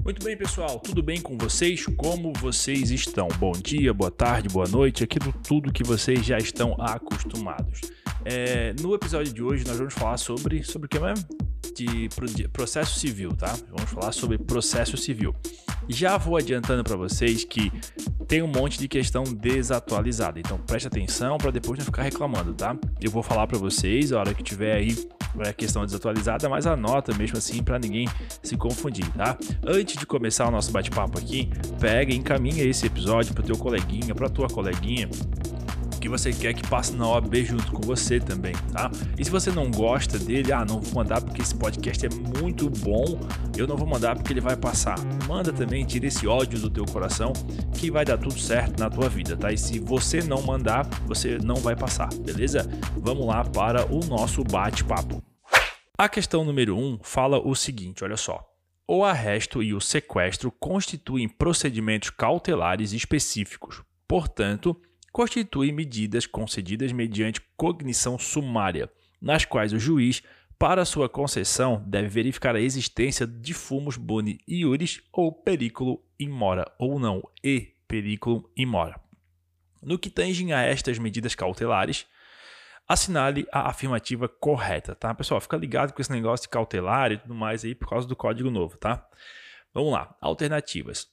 Muito bem, pessoal, tudo bem com vocês? Como vocês estão? Bom dia, boa tarde, boa noite, aquilo tudo que vocês já estão acostumados. No episódio de hoje nós vamos falar sobre o que mesmo? De processo civil, tá? Vamos falar sobre processo civil. Já vou adiantando para vocês que tem um monte de questão desatualizada, então preste atenção para depois não ficar reclamando, tá? Eu vou falar para vocês a hora que tiver aí a questão desatualizada, mas anota mesmo assim para ninguém se confundir, tá? Antes de começar o nosso bate-papo aqui, pega e encaminha esse episódio para o teu coleguinha, para tua coleguinha, que você quer que passe na OAB junto com você também, tá? E se você não gosta dele, não vou mandar porque esse podcast é muito bom, eu não vou mandar porque ele vai passar. Manda também, tira esse ódio do teu coração, que vai dar tudo certo na tua vida, tá? E se você não mandar, você não vai passar, beleza? Vamos lá para o nosso bate-papo. A questão número 1 fala o seguinte, olha só. O arresto e o sequestro constituem procedimentos cautelares específicos, portanto, constituem medidas concedidas mediante cognição sumária, nas quais o juiz, para sua concessão, deve verificar a existência de fumus boni iuris ou periculum in mora, ou não, e periculum in mora. No que tangem a estas medidas cautelares, assinale a afirmativa correta, tá? Pessoal, fica ligado com esse negócio de cautelar e tudo mais aí por causa do Código Novo, tá? Vamos lá, alternativas.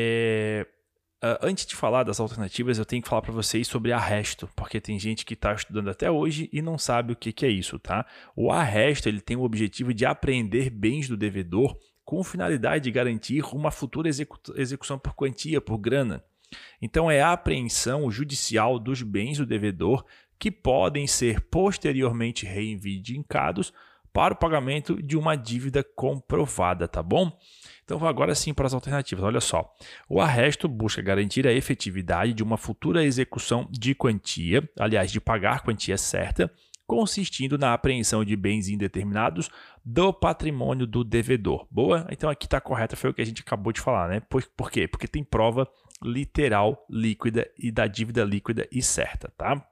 Antes de falar das alternativas, eu tenho que falar para vocês sobre arresto, porque tem gente que está estudando até hoje e não sabe o que é isso, tá? O arresto ele tem o objetivo de apreender bens do devedor com finalidade de garantir uma futura execução por quantia, por grana. Então, é a apreensão judicial dos bens do devedor que podem ser posteriormente reivindicados para o pagamento de uma dívida comprovada, tá bom? Então, agora sim para as alternativas. Olha só, o arresto busca garantir a efetividade de uma futura execução de quantia, aliás, de pagar quantia certa, consistindo na apreensão de bens indeterminados do patrimônio do devedor. Boa? Então, aqui está correto, foi o que a gente acabou de falar, né? Por quê? Porque tem prova literal, líquida e da dívida líquida e certa, tá?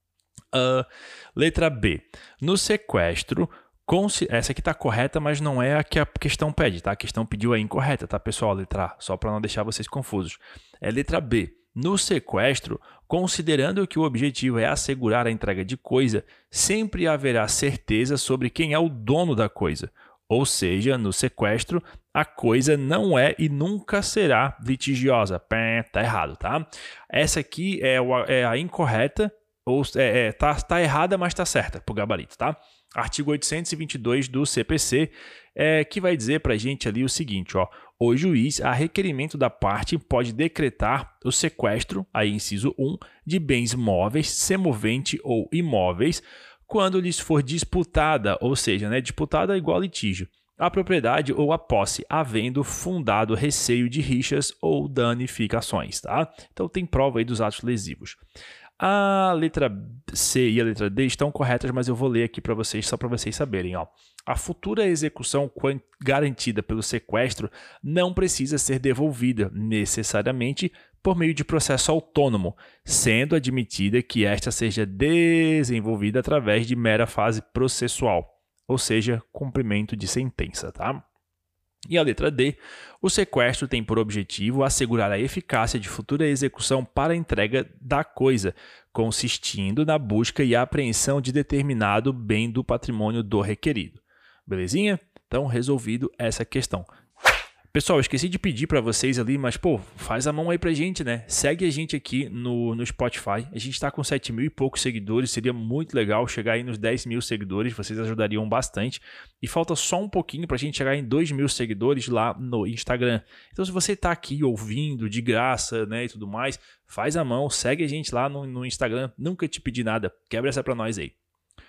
Letra B. No sequestro, essa aqui está correta, mas não é a que a questão pede, tá? A questão pediu a incorreta, tá, pessoal? Letra A, só para não deixar vocês confusos. É letra B. No sequestro, considerando que o objetivo é assegurar a entrega de coisa, sempre haverá certeza sobre quem é o dono da coisa. Ou seja, no sequestro, a coisa não é e nunca será litigiosa. Tá errado, tá? Essa aqui é a incorreta, ou tá errada, mas tá certa pro gabarito, tá? Artigo 822 do CPC, que vai dizer pra gente ali o seguinte, ó. O juiz, a requerimento da parte, pode decretar o sequestro, aí inciso 1, de bens móveis, semovente ou imóveis, quando lhes for disputada, ou seja, né, disputada igual litígio, a propriedade ou a posse, havendo fundado receio de rixas ou danificações, tá? Então tem prova aí dos atos lesivos. A letra C e a letra D estão corretas, mas eu vou ler aqui para vocês, só para vocês saberem. Ó. A futura execução garantida pelo sequestro não precisa ser devolvida necessariamente por meio de processo autônomo, sendo admitida que esta seja desenvolvida através de mera fase processual, ou seja, cumprimento de sentença, tá? E a letra D, o sequestro tem por objetivo assegurar a eficácia de futura execução para a entrega da coisa, consistindo na busca e apreensão de determinado bem do patrimônio do requerido. Belezinha? Então, resolvido essa questão. Pessoal, eu esqueci de pedir para vocês ali, mas faz a mão aí pra gente, né? Segue a gente aqui no Spotify. A gente tá com 7 mil e poucos seguidores. Seria muito legal chegar aí nos 10 mil seguidores. Vocês ajudariam bastante. E falta só um pouquinho pra gente chegar em 2 mil seguidores lá no Instagram. Então, se você tá aqui ouvindo de graça, né, e tudo mais, faz a mão, segue a gente lá no Instagram. Nunca te pedi nada. Quebra essa pra nós aí.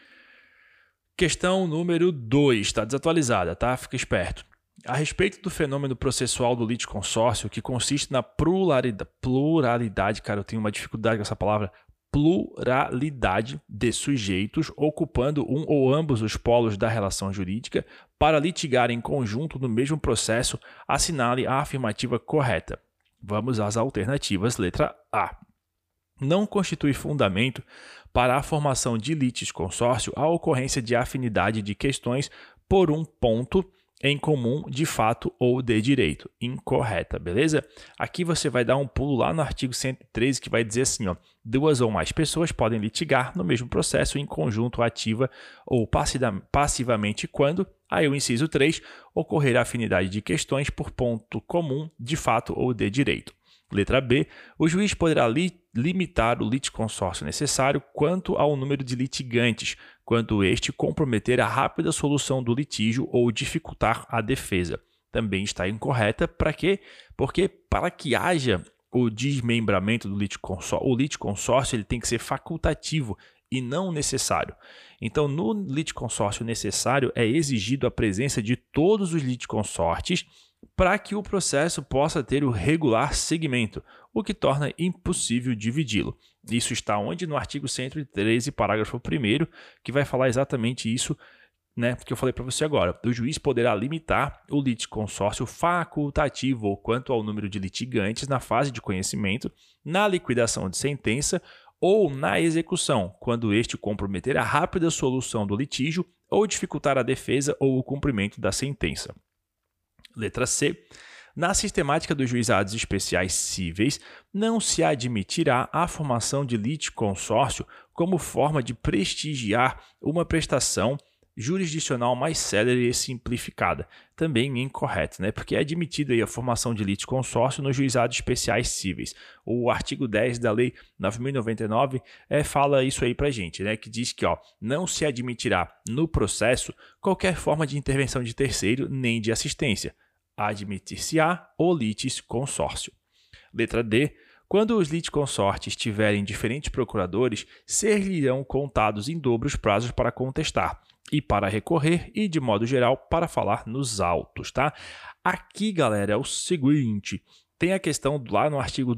Questão número 2. Tá desatualizada, tá? Fica esperto. A respeito do fenômeno processual do litisconsórcio, que consiste na pluralidade, cara, eu tenho uma dificuldade com essa palavra, pluralidade de sujeitos ocupando um ou ambos os polos da relação jurídica para litigar em conjunto no mesmo processo, assinale a afirmativa correta. Vamos às alternativas. Letra A. Não constitui fundamento para a formação de litisconsórcio a ocorrência de afinidade de questões por um ponto em comum de fato ou de direito. Incorreta, beleza? Aqui você vai dar um pulo lá no artigo 113 que vai dizer assim, ó, 2 ou mais pessoas podem litigar no mesmo processo em conjunto ativa ou passivamente quando, aí o inciso 3, ocorrer a afinidade de questões por ponto comum de fato ou de direito. Letra B. O juiz poderá limitar o litisconsórcio necessário quanto ao número de litigantes, quando este comprometer a rápida solução do litígio ou dificultar a defesa. Também está incorreta. Para quê? Porque para que haja o desmembramento do litisconsórcio, o litisconsórcio ele tem que ser facultativo e não necessário. Então, no litisconsórcio necessário é exigido a presença de todos os litisconsortes para que o processo possa ter o regular segmento, o que torna impossível dividi-lo. Isso está onde? No artigo 113, parágrafo 1º, que vai falar exatamente isso, né, que eu falei para você agora. O juiz poderá limitar o litisconsórcio facultativo quanto ao número de litigantes na fase de conhecimento, na liquidação de sentença ou na execução, quando este comprometer a rápida solução do litígio ou dificultar a defesa ou o cumprimento da sentença. Letra C. Na sistemática dos juizados especiais cíveis, não se admitirá a formação de litisconsórcio como forma de prestigiar uma prestação jurisdicional mais célere e simplificada. Também incorreto, né? Porque é admitida aí a formação de litisconsórcio nos juizados especiais cíveis. O artigo 10 da Lei 9.099 fala isso aí pra gente, né? Que diz que não se admitirá no processo qualquer forma de intervenção de terceiro nem de assistência. Admitir-se-á o litisconsórcio. Letra D. Quando os litisconsortes tiverem diferentes procuradores, ser-lhe-ão contados em dobro os prazos para contestar e para recorrer e, de modo geral, para falar nos autos, tá? Aqui, galera, é o seguinte, tem a questão lá no artigo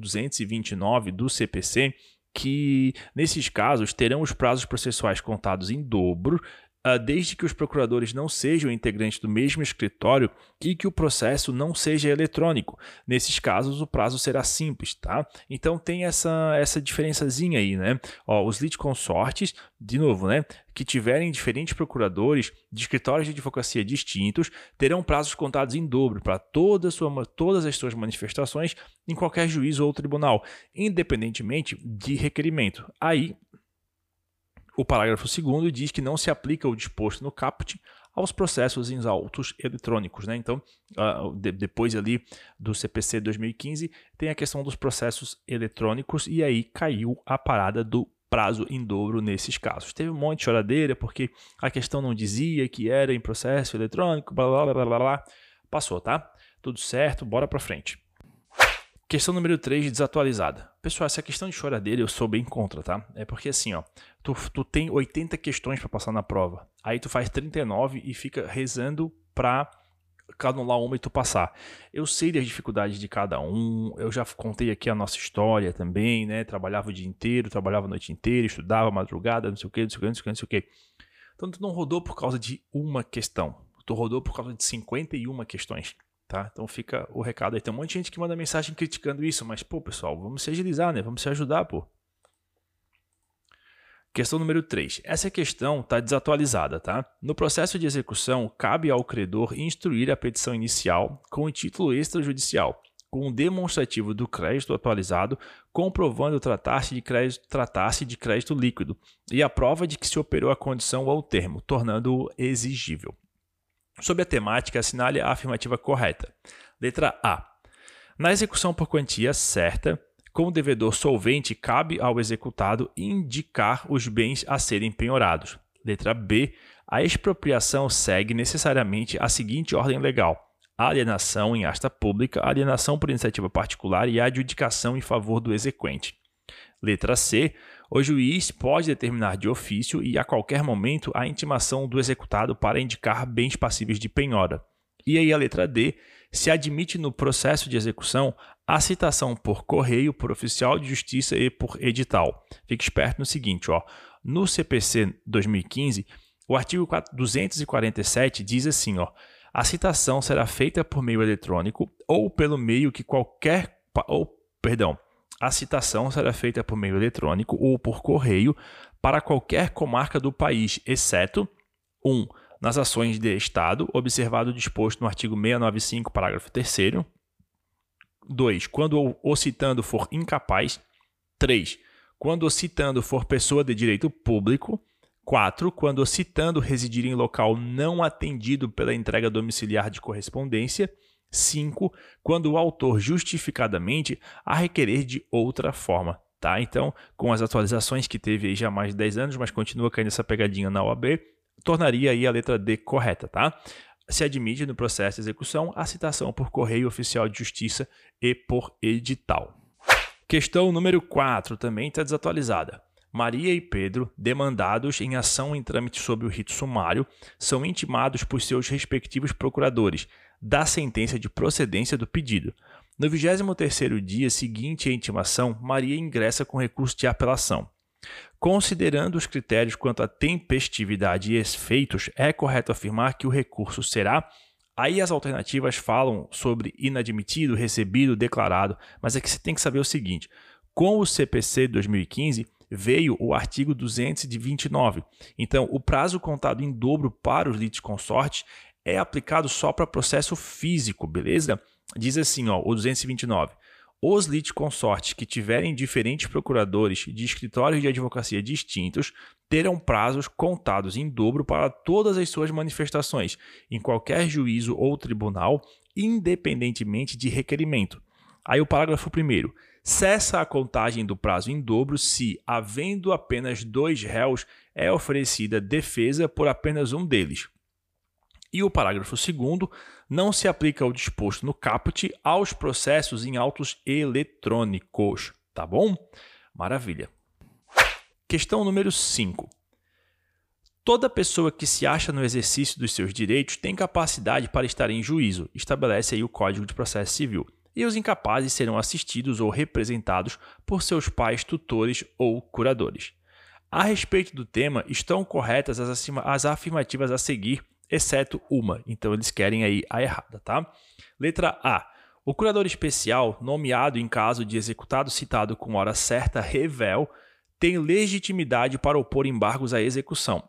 229 do CPC, que nesses casos terão os prazos processuais contados em dobro, desde que os procuradores não sejam integrantes do mesmo escritório e que o processo não seja eletrônico. Nesses casos, o prazo será simples, tá? Então, tem essa diferençazinha aí, né? Os litisconsortes, de novo, né? Que tiverem diferentes procuradores de escritórios de advocacia distintos, terão prazos contados em dobro para todas as suas manifestações em qualquer juízo ou tribunal, independentemente de requerimento. Aí, o parágrafo 2º diz que não se aplica o disposto no caput aos processos em autos eletrônicos, né? Então, depois ali do CPC 2015, tem a questão dos processos eletrônicos e aí caiu a parada do prazo em dobro nesses casos. Teve um monte de choradeira porque a questão não dizia que era em processo eletrônico, blá, blá, blá, blá, blá. Passou, tá? Tudo certo, bora para frente. Questão número 3, desatualizada. Pessoal, essa questão de choradeira eu sou bem contra, tá? É porque assim, tu tem 80 questões para passar na prova. Aí tu faz 39 e fica rezando para anular uma e tu passar. Eu sei das dificuldades de cada um, eu já contei aqui a nossa história também, né? Trabalhava o dia inteiro, trabalhava a noite inteira, estudava madrugada, não sei o que, não sei o que, não sei o que, não sei o que. Então tu não rodou por causa de uma questão, tu rodou por causa de 51 questões. Tá? Então fica o recado aí. Tem um monte de gente que manda mensagem criticando isso, mas, pô, pessoal, vamos se agilizar, né? Vamos se ajudar, pô. Questão número 3. Essa questão está desatualizada, tá? No processo de execução, cabe ao credor instruir a petição inicial com o título extrajudicial, com um demonstrativo do crédito atualizado, comprovando tratar-se de crédito líquido e a prova de que se operou a condição ou termo, tornando-o exigível. Sobre a temática, assinale a afirmativa correta. Letra A. Na execução por quantia certa, com o devedor solvente, cabe ao executado indicar os bens a serem penhorados. Letra B. A expropriação segue necessariamente a seguinte ordem legal: alienação em asta pública, alienação por iniciativa particular e adjudicação em favor do exequente. Letra C. O juiz pode determinar de ofício e a qualquer momento a intimação do executado para indicar bens passíveis de penhora. E aí a letra D. Se admite no processo de execução a citação por correio, por oficial de justiça e por edital. Fique esperto no seguinte, no CPC 2015, o artigo 247 diz assim, a citação será feita por meio eletrônico ou pelo meio que a citação será feita por meio eletrônico ou por correio para qualquer comarca do país, exceto 1. nas ações de Estado, observado o disposto no artigo 695, parágrafo 3º. 2. Quando o citando for incapaz. 3. Quando o citando for pessoa de direito público. 4. Quando o citando residir em local não atendido pela entrega domiciliar de correspondência. 5. Quando o autor justificadamente a requerer de outra forma. Tá? Então, com as atualizações que teve aí já há mais de 10 anos, mas continua caindo essa pegadinha na OAB, tornaria aí a letra D correta. Tá? Se admite no processo de execução a citação por correio oficial de justiça e por edital. Questão número 4 também está desatualizada. Maria e Pedro, demandados em ação em trâmite sob o rito sumário, são intimados por seus respectivos procuradores da sentença de procedência do pedido. No 23º dia seguinte à intimação, Maria ingressa com recurso de apelação. Considerando os critérios quanto à tempestividade e efeitos, é correto afirmar que o recurso será... Aí as alternativas falam sobre inadmitido, recebido, declarado, mas aqui você tem que saber o seguinte: com o CPC de 2015 veio o artigo 229. Então, o prazo contado em dobro para os litisconsortes é aplicado só para processo físico, beleza? Diz assim, ó, o 229. Os litisconsortes que tiverem diferentes procuradores de escritórios de advocacia distintos terão prazos contados em dobro para todas as suas manifestações, em qualquer juízo ou tribunal, independentemente de requerimento. Aí o parágrafo 1º. Cessa a contagem do prazo em dobro se, havendo apenas 2 réus, é oferecida defesa por apenas um deles. E o parágrafo 2º, não se aplica o disposto no caput aos processos em autos eletrônicos. Tá bom? Maravilha. Questão número 5. Toda pessoa que se acha no exercício dos seus direitos tem capacidade para estar em juízo, estabelece aí o Código de Processo Civil, e os incapazes serão assistidos ou representados por seus pais, tutores ou curadores. A respeito do tema, estão corretas as afirmativas a seguir, exceto uma. Então, eles querem aí a errada, tá? Letra A. O curador especial, nomeado em caso de executado citado com hora certa, revel, tem legitimidade para opor embargos à execução.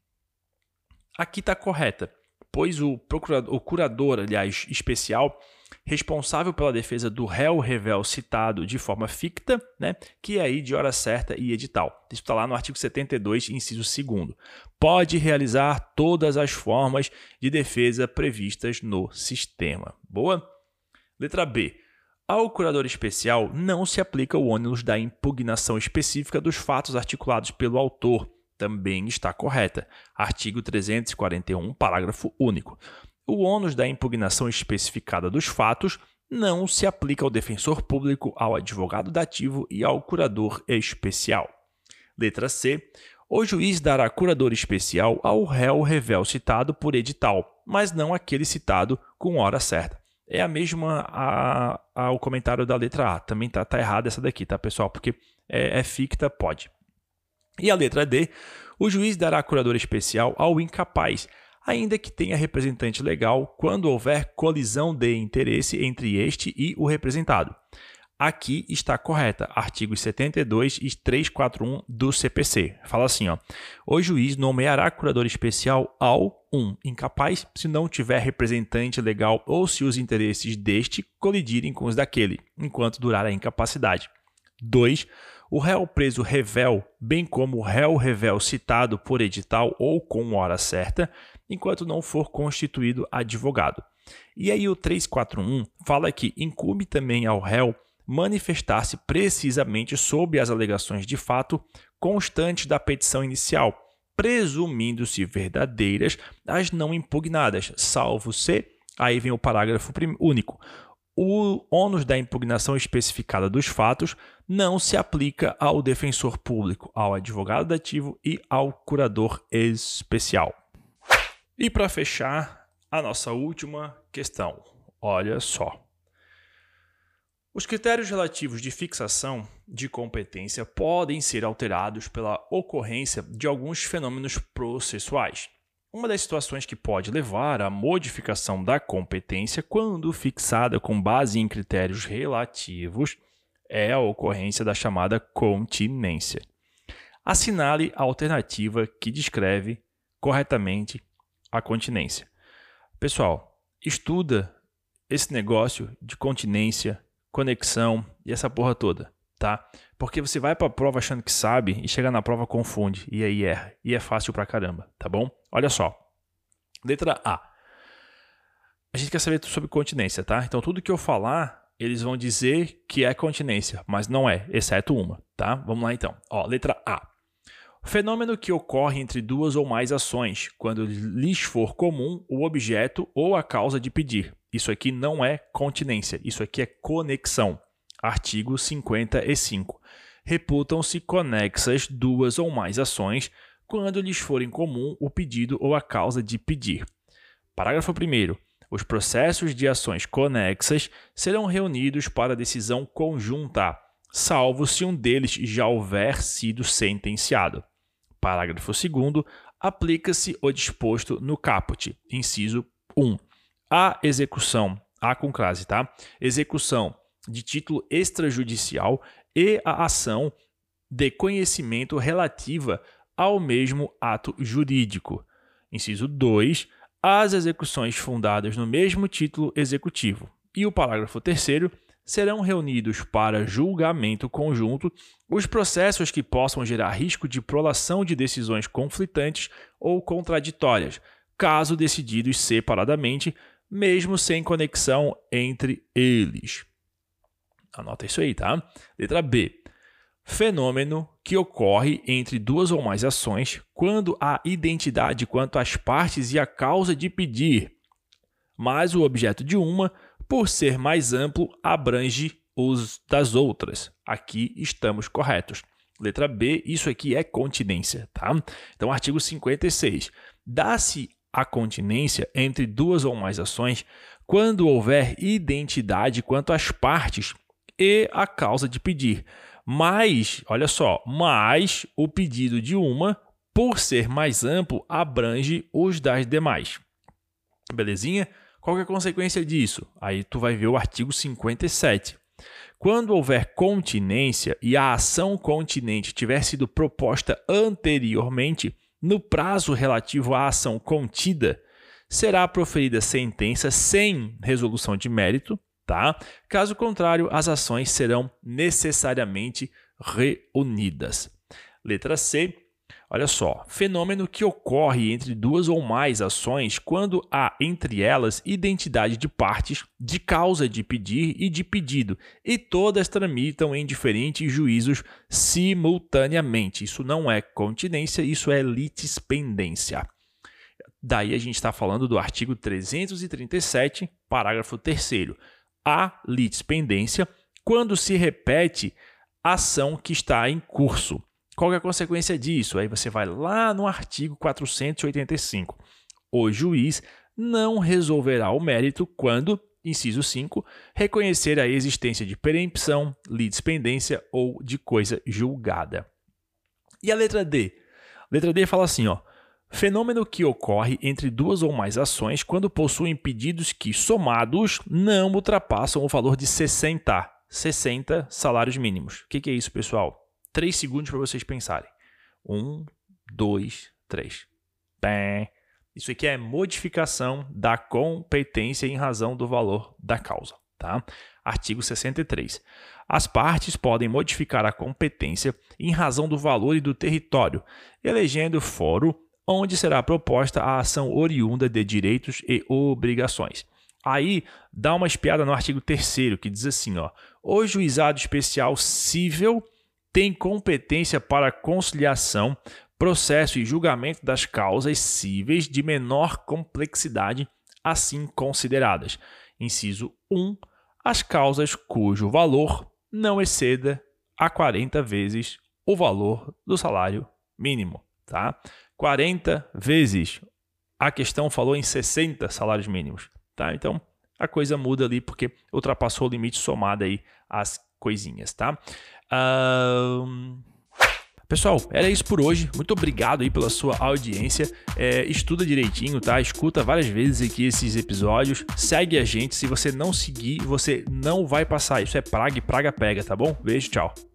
Aqui está correta, pois o curador, aliás, especial, responsável pela defesa do réu revel citado de forma ficta, né, que é aí de hora certa e edital. Isso está lá no artigo 72, inciso 2º. Pode realizar todas as formas de defesa previstas no sistema. Boa? Letra B. Ao curador especial não se aplica o ônus da impugnação específica dos fatos articulados pelo autor. Também está correta. Artigo 341, parágrafo único. O ônus da impugnação especificada dos fatos não se aplica ao defensor público, ao advogado dativo e ao curador especial. Letra C. O juiz dará curador especial ao réu revel citado por edital, mas não aquele citado com hora certa. É a mesma ao comentário da letra A. Também tá errada essa daqui, tá, pessoal? Porque é ficta, pode. E a letra D. O juiz dará curador especial ao incapaz, ainda que tenha representante legal, quando houver colisão de interesse entre este e o representado. Aqui está correta, artigos 72 e 341 do CPC. Fala assim, ó, o juiz nomeará curador especial ao 1. Incapaz, se não tiver representante legal ou se os interesses deste colidirem com os daquele, enquanto durar a incapacidade. 2. O réu preso revel, bem como o réu revel citado por edital ou com hora certa, enquanto não for constituído advogado. E aí o 341 fala que incumbe também ao réu manifestar-se precisamente sob as alegações de fato constantes da petição inicial, presumindo-se verdadeiras as não impugnadas, salvo se, aí vem o parágrafo único, o ônus da impugnação especificada dos fatos não se aplica ao defensor público, ao advogado dativo e ao curador especial. E para fechar, a nossa última questão. Olha só. Os critérios relativos de fixação de competência podem ser alterados pela ocorrência de alguns fenômenos processuais. Uma das situações que pode levar à modificação da competência quando fixada com base em critérios relativos é a ocorrência da chamada continência. Assinale a alternativa que descreve corretamente a continência. Pessoal, estuda esse negócio de continência, conexão e essa porra toda, tá? Porque você vai para a prova achando que sabe e chega na prova confunde e aí erra. E é fácil pra caramba, tá bom? Olha só. Letra A. A gente quer saber sobre continência, tá? Então tudo que eu falar, eles vão dizer que é continência, mas não é, exceto uma, tá? Vamos lá então. Ó, letra A. Fenômeno que ocorre entre duas ou mais ações, quando lhes for comum o objeto ou a causa de pedir. Isso aqui não é continência, isso aqui é conexão. Artigo 55. Reputam-se conexas duas ou mais ações, quando lhes forem comum o pedido ou a causa de pedir. Parágrafo 1º. Os processos de ações conexas serão reunidos para decisão conjunta, salvo se um deles já houver sido sentenciado. Parágrafo 2º. Aplica-se o disposto no caput. Inciso 1. A execução, A com crase, tá? Execução de título extrajudicial e a ação de conhecimento relativa ao mesmo ato jurídico. Inciso 2. As execuções fundadas no mesmo título executivo. E o parágrafo 3º. Serão reunidos para julgamento conjunto os processos que possam gerar risco de prolação de decisões conflitantes ou contraditórias, caso decididos separadamente, mesmo sem conexão entre eles. Anota isso aí, tá? Letra B. Fenômeno que ocorre entre duas ou mais ações quando há identidade quanto às partes e a causa de pedir, mas o objeto de uma, por ser mais amplo, abrange os das outras. Aqui estamos corretos. Letra B, isso aqui é continência, tá? Então, artigo 56. Dá-se a continência entre duas ou mais ações quando houver identidade quanto às partes e a causa de pedir. Mas, olha só, mas o pedido de uma, por ser mais amplo, abrange os das demais. Belezinha? Qual que é a consequência disso? Aí tu vai ver o artigo 57. Quando houver continência e a ação continente tiver sido proposta anteriormente, no prazo relativo à ação contida, será proferida sentença sem resolução de mérito, tá? Caso contrário, as ações serão necessariamente reunidas. Letra C. Olha só, fenômeno que ocorre entre duas ou mais ações quando há entre elas identidade de partes, de causa de pedir e de pedido, e todas tramitam em diferentes juízos simultaneamente. Isso não é continência, isso é litispendência. Daí a gente está falando do artigo 337, parágrafo 3º. A litispendência quando se repete ação que está em curso. Qual é a consequência disso? Aí você vai lá no artigo 485. O juiz não resolverá o mérito quando, inciso 5, reconhecer a existência de preempção, litispendência ou de coisa julgada. E a letra D? Letra D fala assim, ó. Fenômeno que ocorre entre duas ou mais ações quando possuem pedidos que, somados, não ultrapassam o valor de 60 salários mínimos. O que é isso, pessoal? 3 segundos para vocês pensarem. 1, 2, 3. Isso aqui é modificação da competência em razão do valor da causa. Tá? Artigo 63. As partes podem modificar a competência em razão do valor e do território, elegendo fórum onde será proposta a ação oriunda de direitos e obrigações. Aí, dá uma espiada no artigo 3º, que diz assim, ó, o juizado especial cível tem competência para conciliação, processo e julgamento das causas cíveis de menor complexidade, assim consideradas. Inciso 1. As causas cujo valor não exceda a 40 vezes o valor do salário mínimo. Tá? 40 vezes. A questão falou em 60 salários mínimos. Tá? Então, a coisa muda ali porque ultrapassou o limite somado aí às coisinhas, tá? Pessoal, era isso por hoje. Muito obrigado aí pela sua audiência. Estuda direitinho, tá? Escuta várias vezes aqui esses episódios. Segue a gente. Se você não seguir, você não vai passar. Isso é praga e praga pega, tá bom? Beijo, tchau.